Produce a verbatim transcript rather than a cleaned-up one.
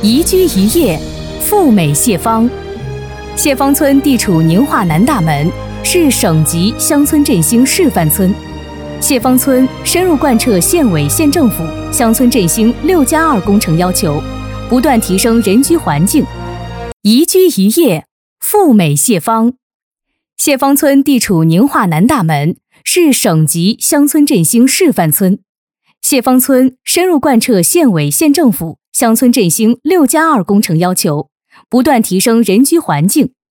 宜居宜业，富美谢坊。谢坊村地处宁化南大门，是省级乡村振兴示范村。谢坊村深入贯彻县委县政府乡村振兴“六加二”工程要求，不断提升人居环境。宜居宜业，富美谢坊。谢坊村地处宁化南大门，是省级乡村振兴示范村。谢坊村深入贯彻县委县政府乡村振兴“六加二”工程要求，不断提升人居环境。